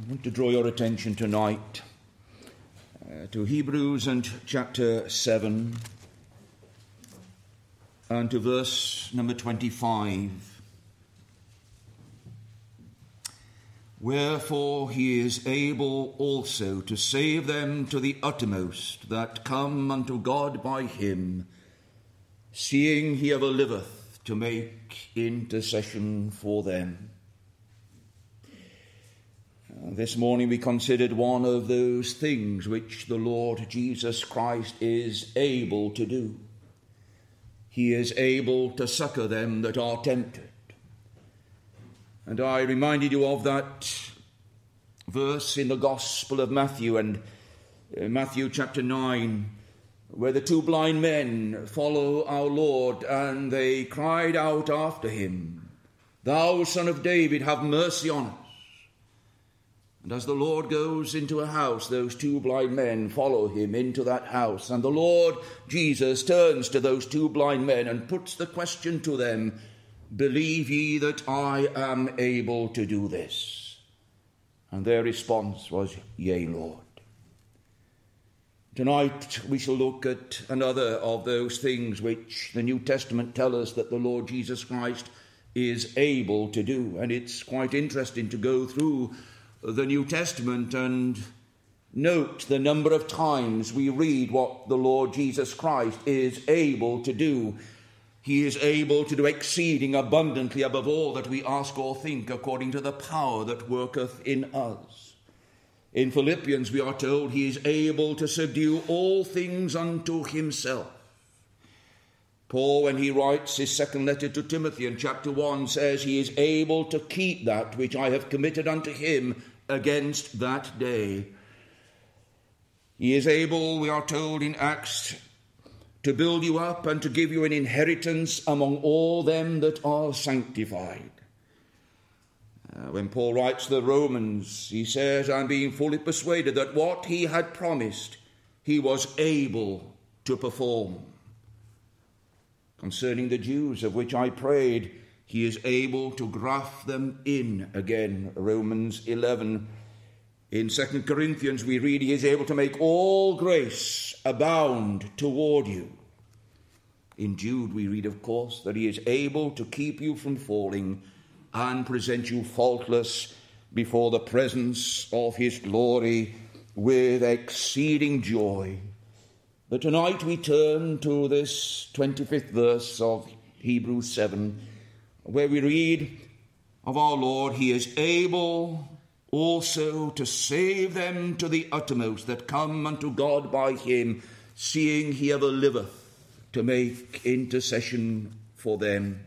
I want to draw your attention tonight to Hebrews and chapter 7 and to verse number 25. Wherefore he is able also to save them to the uttermost that come unto God by him, seeing he ever liveth to make intercession for them. This morning we considered one of those things which the Lord Jesus Christ is able to do. He is able to succor them that are tempted. And I reminded you of that verse in the Gospel of Matthew, and Matthew chapter 9, where the two blind men follow our Lord, and they cried out after him, Thou, Son of David, have mercy on us. And as the Lord goes into a house, those two blind men follow him into that house. And the Lord Jesus turns to those two blind men and puts the question to them, Believe ye that I am able to do this? And their response was, Yea, Lord. Tonight we shall look at another of those things which the New Testament tells us that the Lord Jesus Christ is able to do. And it's quite interesting to go through the New Testament and note the number of times we read what the Lord Jesus Christ is able to do. He is able to do exceeding abundantly above all that we ask or think, according to the power that worketh in us. In Philippians we are told he is able to subdue all things unto himself. Paul, when he writes his second letter to Timothy in chapter 1, says he is able to keep that which I have committed unto him against that day. He is able, we are told in Acts, to build you up and to give you an inheritance among all them that are sanctified. When Paul writes to the Romans, he says, I'm being fully persuaded that what he had promised, he was able to perform. Concerning the Jews, of which I prayed, he is able to graft them in again. Romans 11. In 2 Corinthians we read he is able to make all grace abound toward you. In Jude we read, of course, that he is able to keep you from falling and present you faultless before the presence of his glory with exceeding joy. But tonight we turn to this 25th verse of Hebrews 7, where we read of our Lord, he is able also to save them to the uttermost that come unto God by him, seeing he ever liveth to make intercession for them.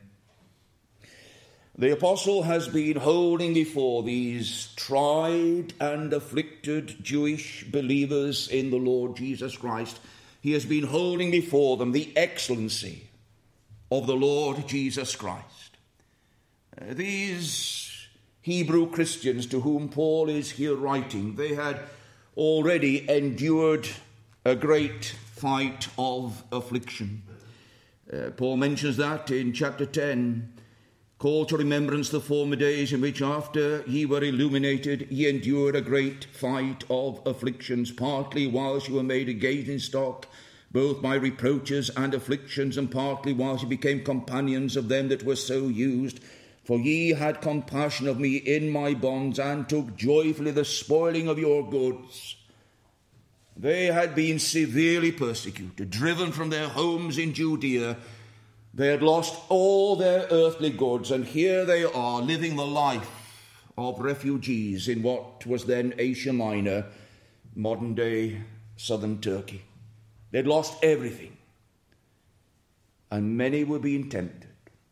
The apostle has been holding before these tried and afflicted Jewish believers in the Lord Jesus Christ, he has been holding before them the excellency of the Lord Jesus Christ. These Hebrew Christians to whom Paul is here writing, they had already endured a great fight of affliction. Paul mentions that in chapter 10, call to remembrance the former days in which after ye were illuminated, ye endured a great fight of afflictions, partly whilst you were made a gazing stock, both by reproaches and afflictions, and partly whilst ye became companions of them that were so used. For ye had compassion of me in my bonds, and took joyfully the spoiling of your goods. They had been severely persecuted, driven from their homes in Judea. They had lost all their earthly goods, and here they are living the life of refugees in what was then Asia Minor, modern-day southern Turkey. They'd lost everything, and many were being tempted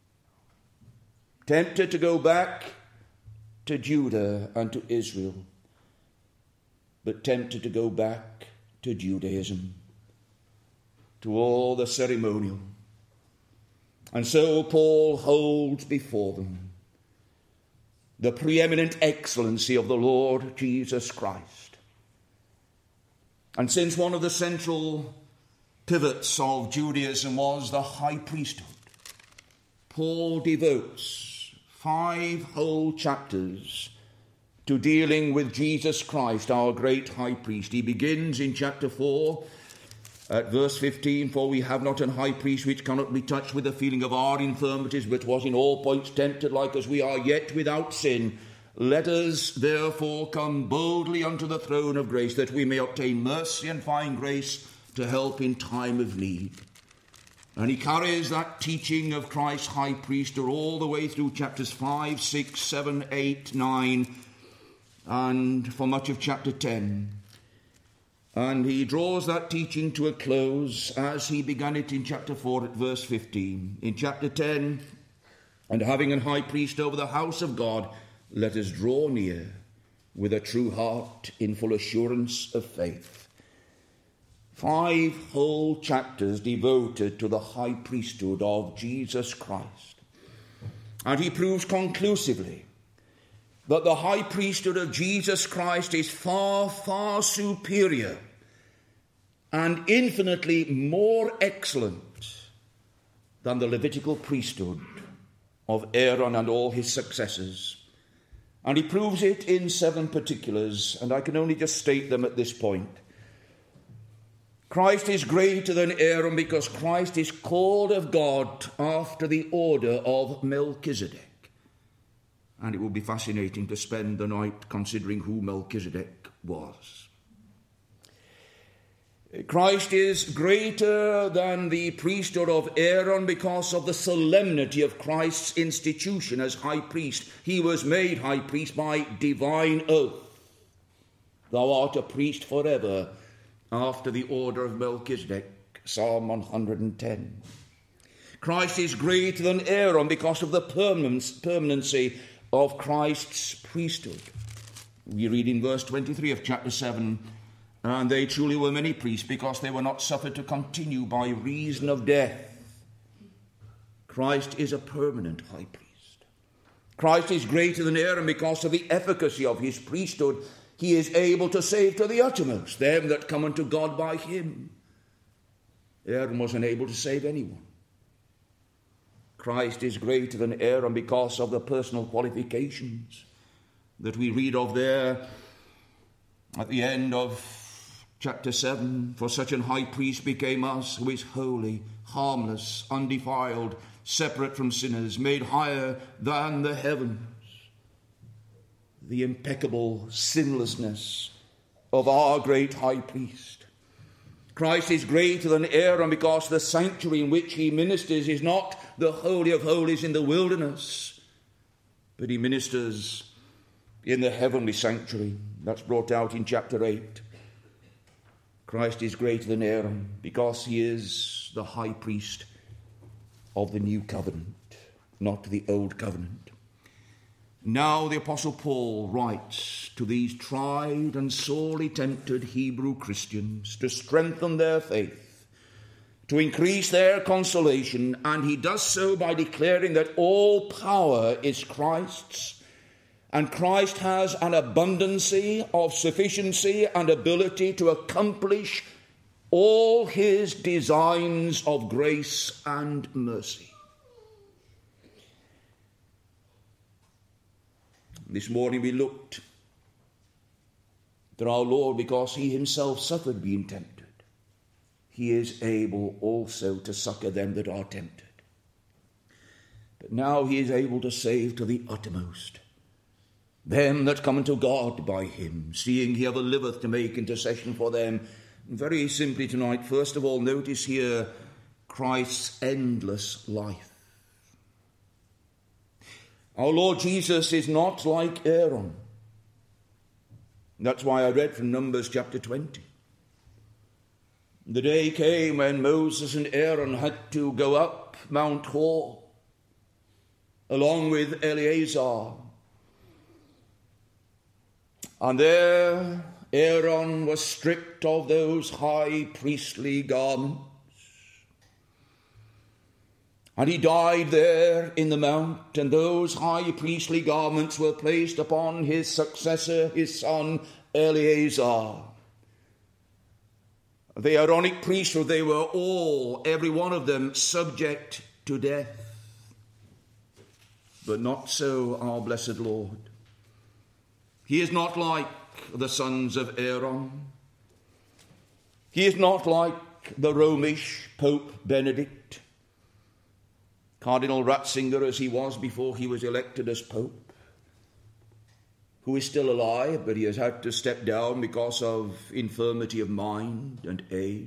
to go back to Judah and to Israel, but tempted to go back to Judaism, to all the ceremonial. And so Paul holds before them the preeminent excellency of the Lord Jesus Christ. And since one of the central pivots of Judaism was the high priesthood, Paul devotes 5 whole chapters to dealing with Jesus Christ, our great high priest. He begins in chapter 4 at verse 15, "For we have not an high priest which cannot be touched with the feeling of our infirmities, but was in all points tempted like as we are, yet without sin. Let us therefore come boldly unto the throne of grace, that we may obtain mercy and find grace to help in time of need." And he carries that teaching of Christ's high priesthood all the way through chapters 5, 6, 7, 8, 9, and for much of chapter 10. And he draws that teaching to a close as he began it in chapter 4 at verse 15. In chapter 10, "And having an high priest over the house of God, let us draw near with a true heart in full assurance of faith." 5 whole chapters devoted to the high priesthood of Jesus Christ. And he proves conclusively that the high priesthood of Jesus Christ is far, far superior and infinitely more excellent than the Levitical priesthood of Aaron and all his successors. And he proves it in 7 particulars, and I can only just state them at this point. Christ is greater than Aaron because Christ is called of God after the order of Melchizedek. And it will be fascinating to spend the night considering who Melchizedek was. Christ is greater than the priesthood of Aaron because of the solemnity of Christ's institution as high priest. He was made high priest by divine oath. "Thou art a priest forever, after the order of Melchizedek," Psalm 110. Christ is greater than Aaron because of the permanency of Christ's priesthood. We read in verse 23 of chapter 7, "And they truly were many priests, because they were not suffered to continue by reason of death." Christ is a permanent high priest. Christ is greater than Aaron because of the efficacy of his priesthood. He is able to save to the uttermost them that come unto God by him. Aaron was unable to save anyone. Christ is greater than Aaron because of the personal qualifications that we read of there at the end of chapter 7. "For such an high priest became us, who is holy, harmless, undefiled, separate from sinners, made higher than the heavens." The impeccable sinlessness of our great high priest. Christ is greater than Aaron because the sanctuary in which he ministers is not the Holy of Holies in the wilderness, but he ministers in the heavenly sanctuary. That's brought out in chapter 8. Christ is greater than Aaron because he is the high priest of the new covenant, not the old covenant. Now the Apostle Paul writes to these tried and sorely tempted Hebrew Christians to strengthen their faith, to increase their consolation, and he does so by declaring that all power is Christ's, and Christ has an abundancy of sufficiency and ability to accomplish all his designs of grace and mercy. This morning we looked to our Lord because he himself suffered being tempted. He is able also to succor them that are tempted. But now he is able to save to the uttermost them that come unto God by him, seeing he ever liveth to make intercession for them. Very simply tonight, first of all, notice here Christ's endless life. Our Lord Jesus is not like Aaron. That's why I read from Numbers chapter 20. The day came when Moses and Aaron had to go up Mount Hor along with Eleazar. And there Aaron was stripped of those high priestly garments. And he died there in the mount, and those high priestly garments were placed upon his successor, his son Eleazar. The Aaronic priesthood, they were all, every one of them, subject to death. But not so our blessed Lord. He is not like the sons of Aaron. He is not like the Romish Pope Benedict, Cardinal Ratzinger as he was before he was elected as Pope, who is still alive, but he has had to step down because of infirmity of mind and age.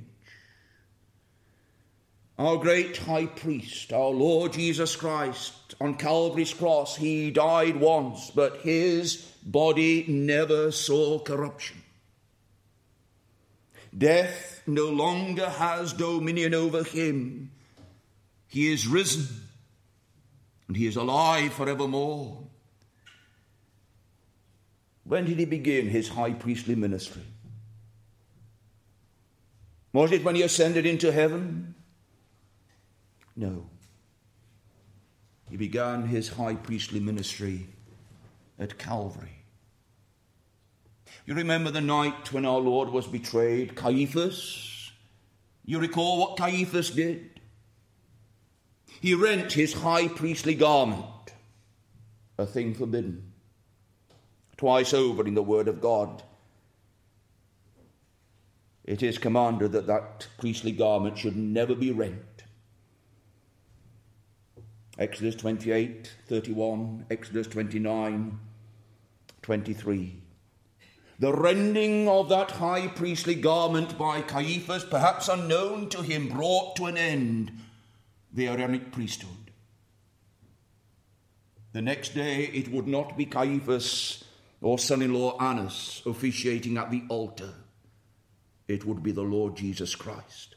Our great high priest, our Lord Jesus Christ, on Calvary's cross, he died once, but his body never saw corruption. Death no longer has dominion over him. He is risen, and he is alive forevermore. When did he begin his high priestly ministry? Was it when he ascended into heaven? No. He began his high priestly ministry at Calvary. You remember the night when our Lord was betrayed, Caiaphas? You recall what Caiaphas did? He rent his high priestly garment, a thing forbidden. Twice over in the Word of God, it is commanded that that priestly garment should never be rent. Exodus 28, 31, Exodus 29, 23. The rending of that high priestly garment by Caiaphas, perhaps unknown to him, brought to an end the Aaronic priesthood. The next day it would not be Caiaphas or son-in-law Annas officiating at the altar. It would be the Lord Jesus Christ.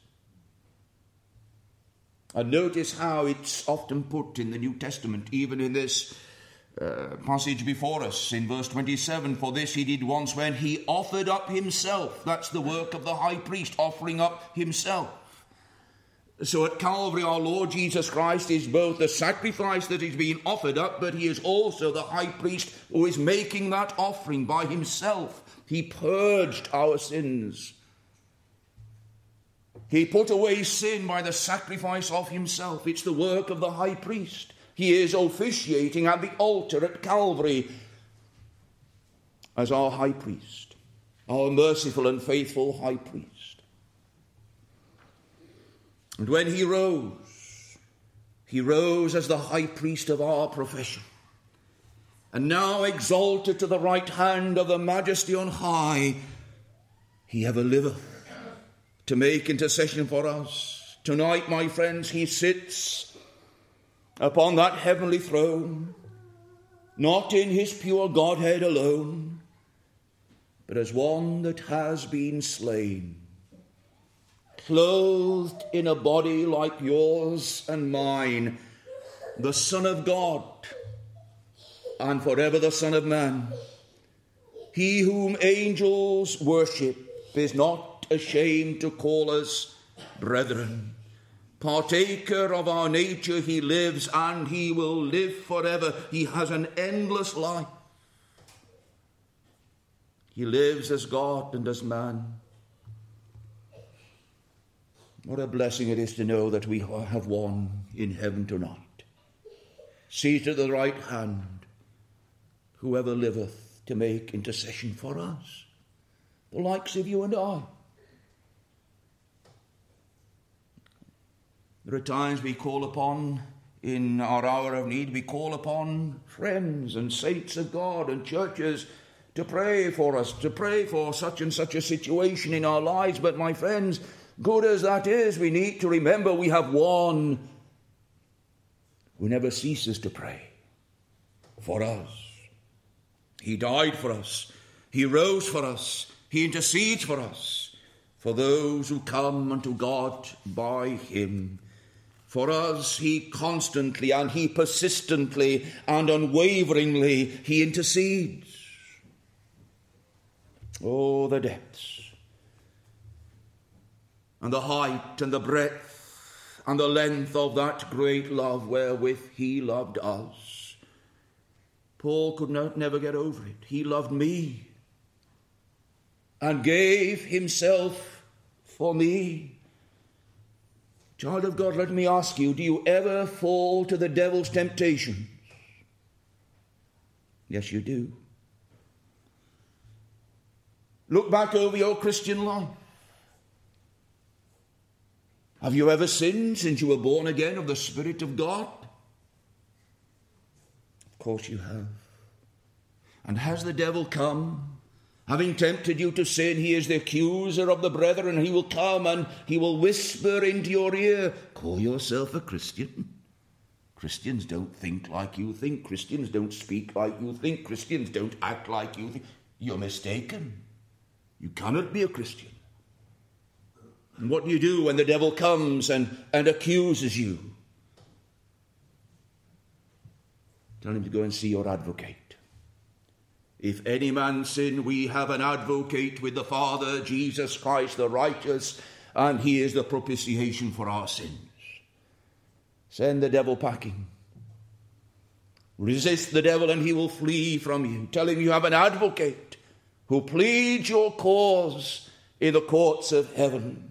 And notice how it's often put in the New Testament, even in this passage before us, in verse 27, for this he did once when he offered up himself. That's the work of the high priest, offering up himself. So at Calvary, our Lord Jesus Christ is both the sacrifice that is being offered up, but he is also the high priest who is making that offering by himself. He purged our sins. He put away sin by the sacrifice of himself. It's the work of the high priest. He is officiating at the altar at Calvary as our high priest, our merciful and faithful high priest. And when he rose as the high priest of our profession, and now exalted to the right hand of the Majesty on high, he ever liveth to make intercession for us. Tonight, my friends, he sits upon that heavenly throne, not in his pure Godhead alone, but as one that has been slain, clothed in a body like yours and mine, the Son of God, and forever the Son of Man. He whom angels worship is not ashamed to call us brethren. Partaker of our nature, he lives, and he will live forever. He has an endless life. He lives as God and as man. What a blessing it is to know that we have one in heaven tonight, seated at the right hand, whoever liveth to make intercession for us, the likes of you and I. There are times we call upon, in our hour of need, we call upon friends and saints of God and churches to pray for us, to pray for such and such a situation in our lives. But my friends, good as that is, we need to remember we have one who never ceases to pray for us. He died for us. He rose for us. He intercedes for us, for those who come unto God by him. For us, he constantly and he persistently and unwaveringly, he intercedes. Oh, the depths and the height and the breadth and the length of that great love wherewith he loved us. Paul could never get over it. He loved me and gave himself for me. Child of God, let me ask you, do you ever fall to the devil's temptations? Yes, you do. Look back over your Christian life. Have you ever sinned since you were born again of the Spirit of God? Of course you have. And has the devil come, having tempted you to sin? He is the accuser of the brethren. He will come and he will whisper into your ear, call yourself a Christian. Christians don't think like you think. Christians don't speak like you think. Christians don't act like you think. You're mistaken. You cannot be a Christian. And what do you do when the devil comes and accuses you? Tell him to go and see your advocate. If any man sin, we have an advocate with the Father, Jesus Christ the righteous, and he is the propitiation for our sins. Send the devil packing. Resist the devil and he will flee from you. Tell him you have an advocate who pleads your cause in the courts of heaven.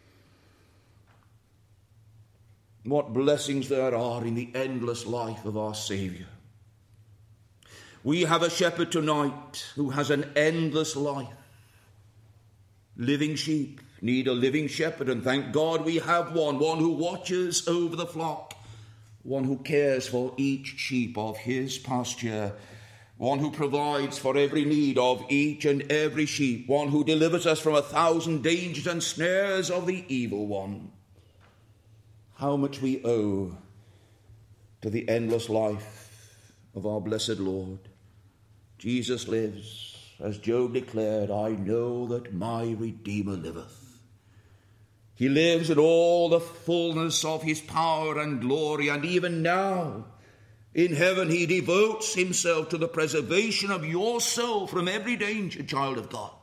What blessings there are in the endless life of our Saviour. We have a shepherd tonight who has an endless life. Living sheep need a living shepherd, and thank God we have one who watches over the flock, one who cares for each sheep of his pasture, one who provides for every need of each and every sheep, one who delivers us from 1,000 dangers and snares of the evil one. How much we owe to the endless life of our blessed Lord. Jesus lives, as Job declared, I know that my Redeemer liveth. He lives in all the fullness of his power and glory, and even now, in heaven, he devotes himself to the preservation of your soul from every danger, child of God.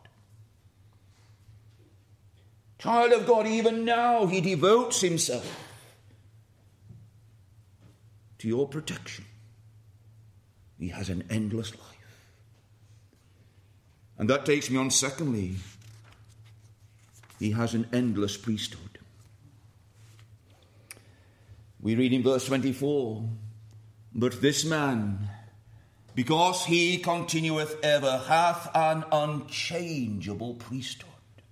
Child of God, even now, he devotes himself to your protection. He has an endless life. And that takes me on, secondly, he has an endless priesthood. We read in verse 24, but this man, because he continueth ever, hath an unchangeable priesthood.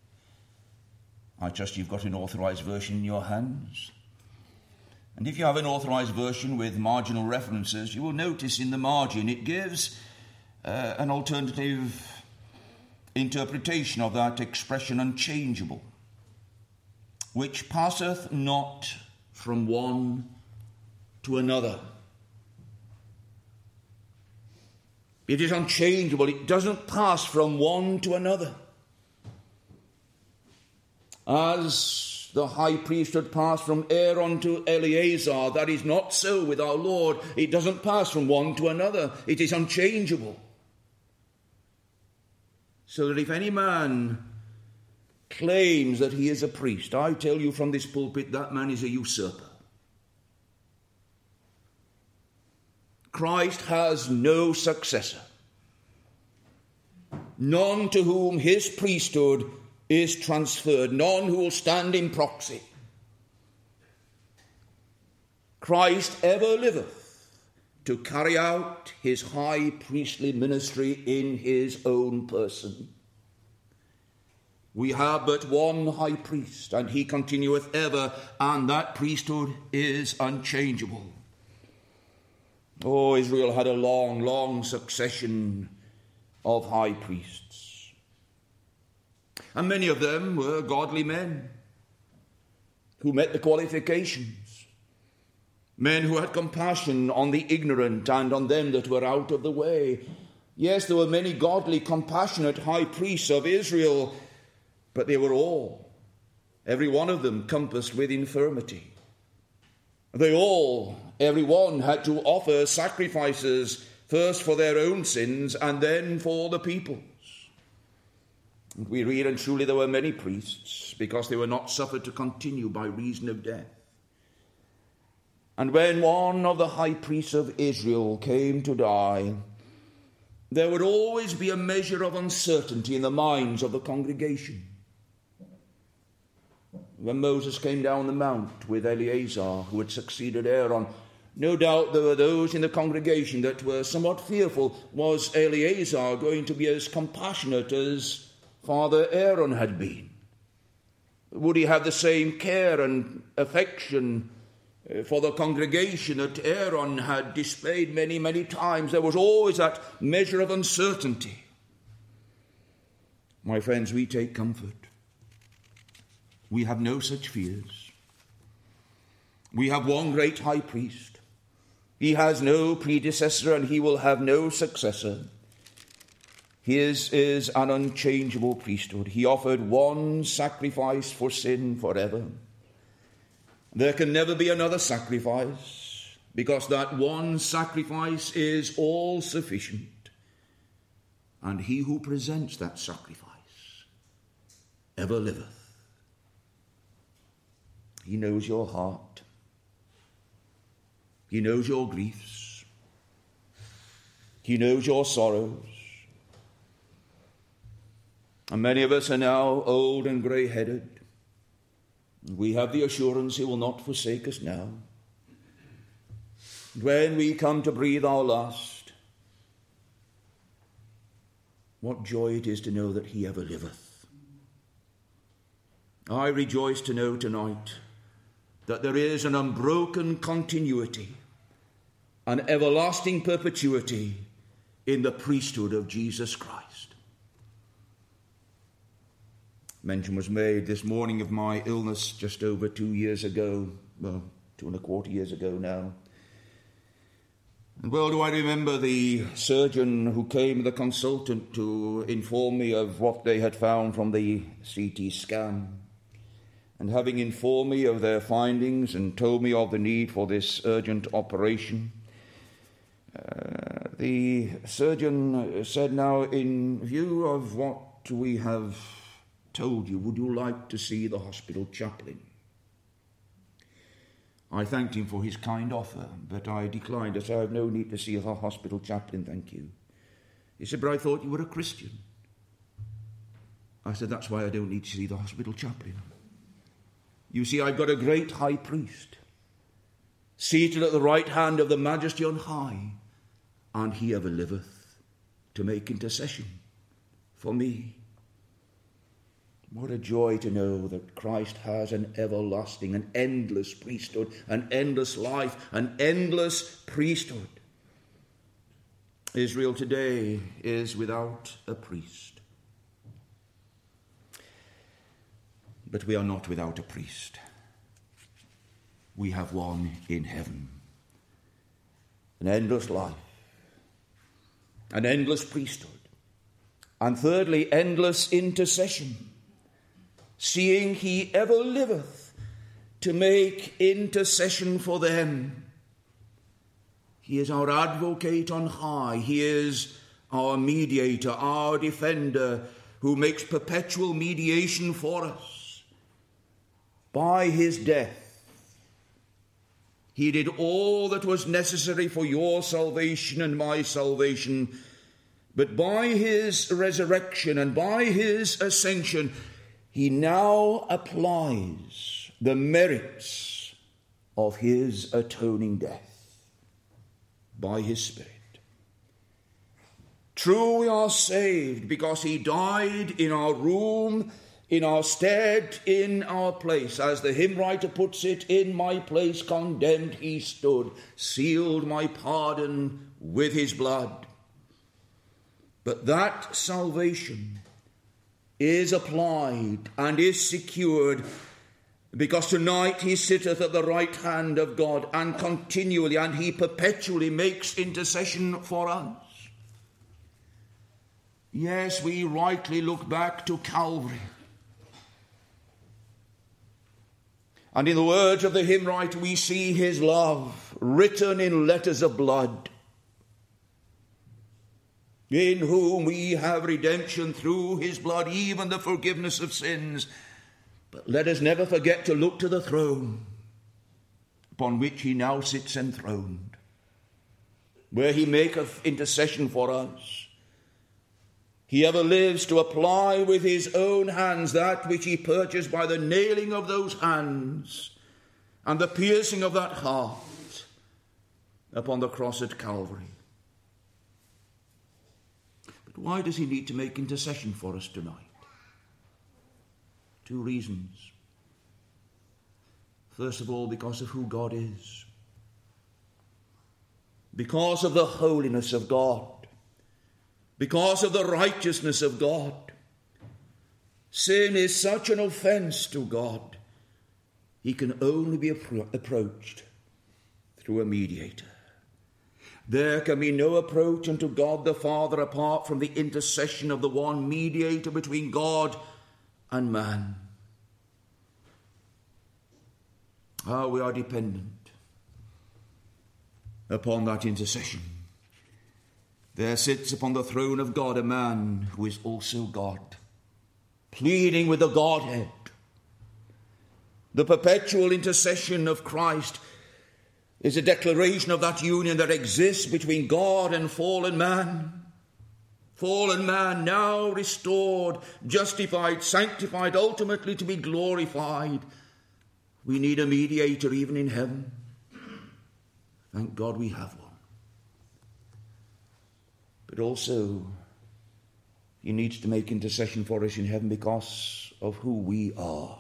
I trust you've got an authorized version in your hands. And if you have an authorized version with marginal references, you will notice in the margin it gives an alternative interpretation of that expression unchangeable, which passeth not from one to another. It is unchangeable. It doesn't pass from one to another. As the high priesthood passed from Aaron to Eleazar, that is not so with our Lord. It doesn't pass from one to another. It is unchangeable. So that if any man claims that he is a priest, I tell you from this pulpit, that man is a usurper. Christ has no successor, none to whom his priesthood is transferred, none who will stand in proxy. Christ ever liveth to carry out his high priestly ministry in his own person. We have but one high priest, and he continueth ever, and that priesthood is unchangeable. Oh, Israel had a long, long succession of high priests. And many of them were godly men who met the qualifications. Men who had compassion on the ignorant and on them that were out of the way. Yes, there were many godly, compassionate high priests of Israel, but they were all, every one of them, compassed with infirmity. They all, every one, had to offer sacrifices, first for their own sins and then for the people's. And we read, and truly there were many priests, because they were not suffered to continue by reason of death. And when one of the high priests of Israel came to die, there would always be a measure of uncertainty in the minds of the congregation. When Moses came down the mount with Eleazar, who had succeeded Aaron, no doubt there were those in the congregation that were somewhat fearful. Was Eleazar going to be as compassionate as Father Aaron had been? Would he have the same care and affection for the congregation that Aaron had displayed many, many times? There was always that measure of uncertainty. My friends, we take comfort. We have no such fears. We have one great high priest. He has no predecessor and he will have no successor. His is an unchangeable priesthood. He offered one sacrifice for sin forever. There can never be another sacrifice, because that one sacrifice is all sufficient. And he who presents that sacrifice ever liveth. He knows your heart. He knows your griefs. He knows your sorrows. And many of us are now old and grey-headed. We have the assurance he will not forsake us now. When we come to breathe our last, what joy it is to know that he ever liveth. I rejoice to know tonight that there is an unbroken continuity, an everlasting perpetuity in the priesthood of Jesus Christ. Mention was made this morning of my illness just over 2 years ago, well, 2.25 years ago now. And well do I remember the surgeon who came, the consultant, to inform me of what they had found from the CT scan. And having informed me of their findings and told me of the need for this urgent operation, the surgeon said, now, in view of what we have told you, would you like to see the hospital chaplain? I thanked him for his kind offer, but I declined. I said, I have no need to see the hospital chaplain, thank you. He said, but I thought you were a Christian. I said, that's why I don't need to see the hospital chaplain. You see, I've got a great high priest, seated at the right hand of the Majesty on high, and he ever liveth to make intercession for me. What a joy to know that Christ has an everlasting, an endless priesthood, an endless life, an endless priesthood. Israel today is without a priest. But we are not without a priest. We have one in heaven. An endless life. An endless priesthood. And thirdly, endless intercession. Seeing he ever liveth to make intercession for them. He is our advocate on high. He is our mediator, our defender, who makes perpetual mediation for us. By his death, he did all that was necessary for your salvation and my salvation. But by his resurrection and by his ascension, he now applies the merits of his atoning death by his Spirit. True, we are saved because he died in our room, in our stead, in our place. As the hymn writer puts it, in my place condemned he stood, sealed my pardon with his blood. But that salvation is applied and is secured because tonight he sitteth at the right hand of God, and continually and he perpetually makes intercession for us. Yes, we rightly look back to Calvary. And in the words of the hymn writer, we see his love written in letters of blood, in whom we have redemption through his blood, even the forgiveness of sins. But let us never forget to look to the throne upon which he now sits enthroned, where he maketh intercession for us. He ever lives to apply with his own hands that which he purchased by the nailing of those hands and the piercing of that heart upon the cross at Calvary. But why does he need to make intercession for us tonight? Two reasons. First of all, because of who God is. Because of the holiness of God. Because of the righteousness of God. Sin is such an offense to God. He can only be approached through a mediator. There can be no approach unto God the Father apart from the intercession of the one mediator between God and man. How we are dependent upon that intercession. There sits upon the throne of God a man who is also God, pleading with the Godhead. The perpetual intercession of Christ is a declaration of that union that exists between God and fallen man. Fallen man now restored, justified, sanctified, ultimately to be glorified. We need a mediator even in heaven. Thank God we have one. But also, he needs to make intercession for us in heaven because of who we are.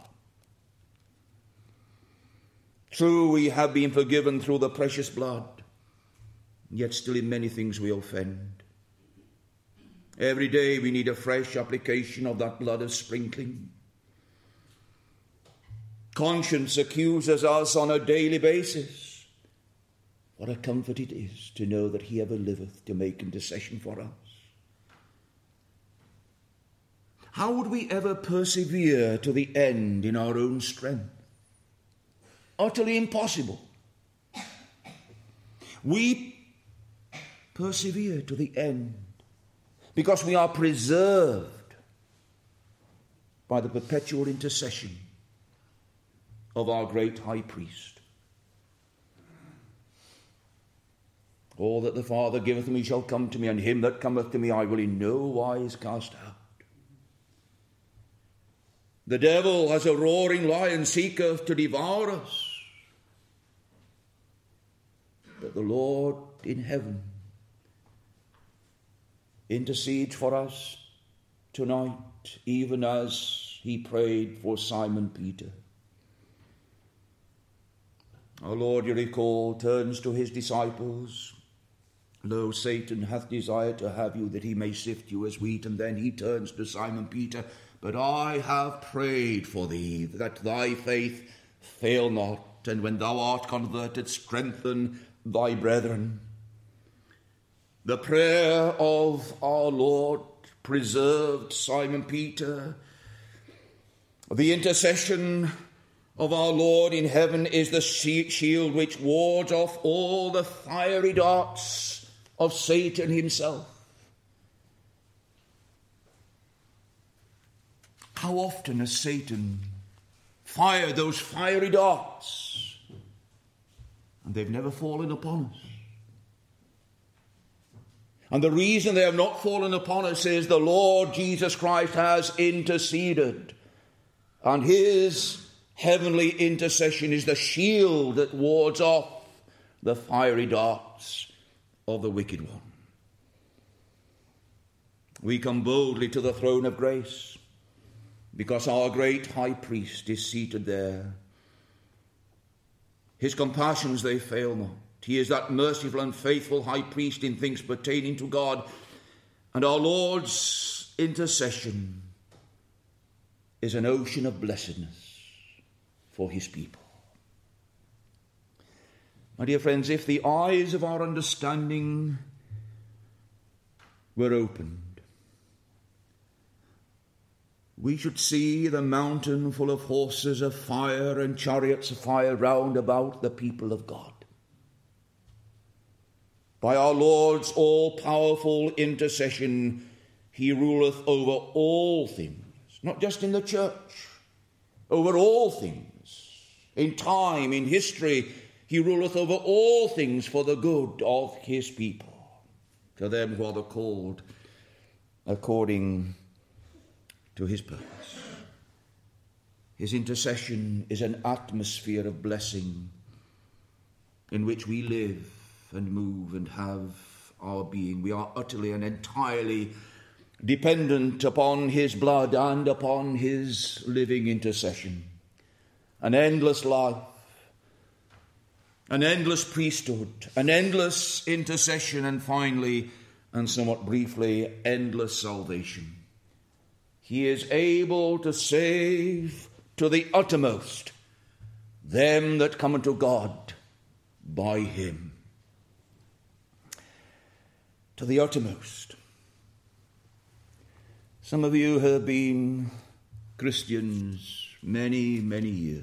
True, we have been forgiven through the precious blood, yet still in many things we offend. Every day we need a fresh application of that blood of sprinkling. Conscience accuses us on a daily basis. What a comfort it is to know that he ever liveth to make intercession for us. How would we ever persevere to the end in our own strength? Utterly impossible. We persevere to the end because we are preserved by the perpetual intercession of our great high priest. All that the Father giveth me shall come to me, and him that cometh to me I will in no wise cast out. The devil, as a roaring lion, seeketh to devour us. But the Lord in heaven intercedes for us tonight, even as he prayed for Simon Peter. Our Lord, you recall, turns to his disciples. Lo, Satan hath desired to have you that he may sift you as wheat. And then he turns to Simon Peter. But I have prayed for thee, that thy faith fail not. And when thou art converted, strengthen thy brethren. The prayer of our Lord preserved Simon Peter. The intercession of our Lord in heaven is the shield which wards off all the fiery darts of Satan himself. How often has Satan fired those fiery darts, and they've never fallen upon us? And the reason they have not fallen upon us is the Lord Jesus Christ has interceded, and his heavenly intercession is the shield that wards off the fiery darts of the wicked one. We come boldly to the throne of grace because our great high priest is seated there. His compassions, they fail not. He is that merciful and faithful high priest in things pertaining to God. And our Lord's intercession is an ocean of blessedness for his people. My dear friends, if the eyes of our understanding were opened, we should see the mountain full of horses of fire and chariots of fire round about the people of God. By our Lord's all-powerful intercession, he ruleth over all things, not just in the church, over all things. In time, in history, he ruleth over all things for the good of his people, to them who are the called according to his purpose. His intercession is an atmosphere of blessing in which we live and move and have our being. We are utterly and entirely dependent upon his blood and upon his living intercession. An endless life, an endless priesthood, an endless intercession, and finally, and somewhat briefly, endless salvation. He is able to save to the uttermost them that come unto God by him. To the uttermost. Some of you have been Christians many, many years.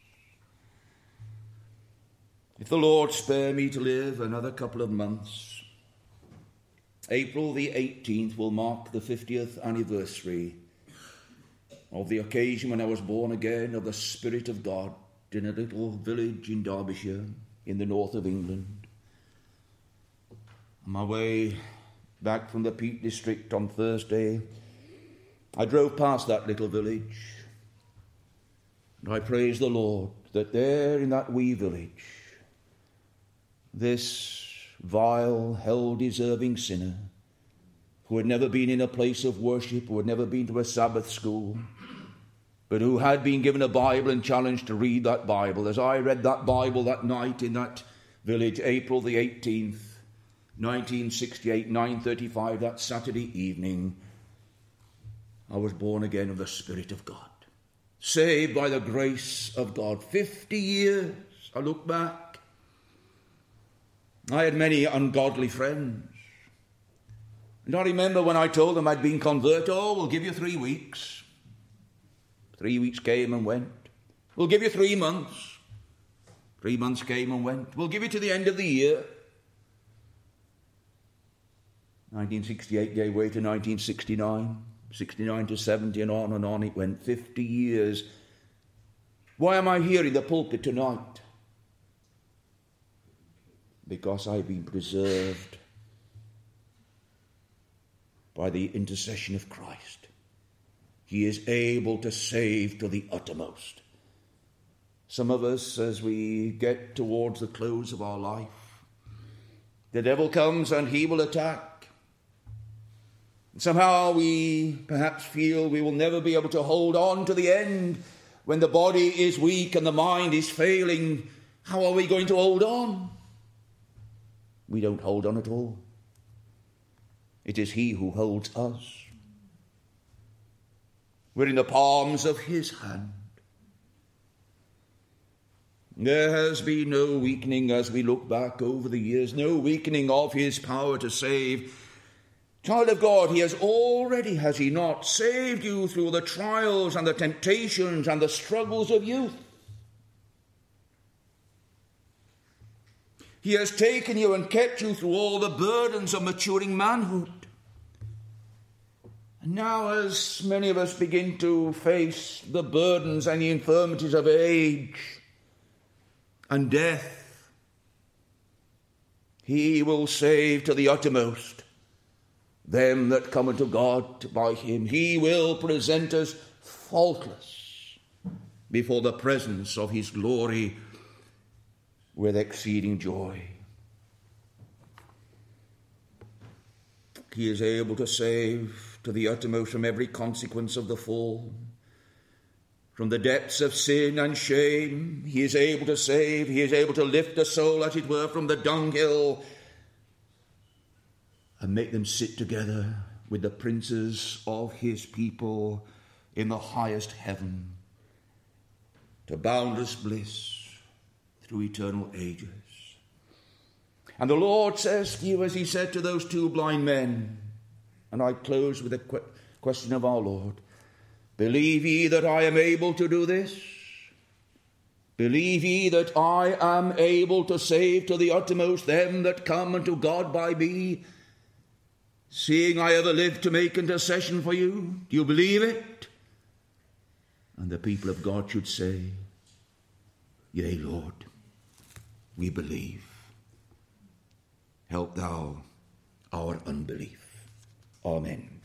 If the Lord spare me to live another couple of months, April the 18th will mark the 50th anniversary of the occasion when I was born again of the Spirit of God in a little village in Derbyshire in the north of England. On my way back from the Peak District on Thursday, I drove past that little village, and I praise the Lord that there in that wee village, this vile, hell-deserving sinner, who had never been in a place of worship, who had never been to a Sabbath school, but who had been given a Bible and challenged to read that Bible. As I read that Bible that night in that village, April the 18th, 1968, 9:35, that Saturday evening, I was born again of the Spirit of God, saved by the grace of God. 50 years, I look back. I had many ungodly friends. And I remember when I told them I'd been converted, we'll give you 3 weeks. 3 weeks came and went. We'll give you 3 months. 3 months came and went. We'll give you to the end of the year. 1968 gave way to 1969. 69 to 70, and on it went. 50 years. Why am I here in the pulpit tonight? Because I've been preserved by the intercession of Christ. He is able to save to the uttermost. Some of us, as we get towards the close of our life, the devil comes and he will attack. Somehow we perhaps feel we will never be able to hold on to the end. When the body is weak and the mind is failing, how are we going to hold on? We don't hold on at all. It is he who holds us. We're in the palms of his hand. There has been no weakening as we look back over the years, no weakening of his power to save. Child of God, he has already, has he not, saved you through the trials and the temptations and the struggles of youth. He has taken you and kept you through all the burdens of maturing manhood. And now, as many of us begin to face the burdens and the infirmities of age and death, he will save to the uttermost them that come unto God by him. He will present us faultless before the presence of his glory with exceeding joy. He is able to save to the uttermost from every consequence of the fall, from the depths of sin and shame. He is able to save, he is able to lift a soul, as it were, from the dunghill and make them sit together with the princes of his people in the highest heaven, to boundless bliss through eternal ages. And the Lord says to you, as he said to those 2 blind men, and I close with a question of our Lord, believe ye that I am able to do this? Believe ye that I am able to save to the uttermost them that come unto God by me, seeing I ever live to make intercession for you? Do you believe it? And the people of God should say, yea, Lord, we believe. Help thou our unbelief. Amen.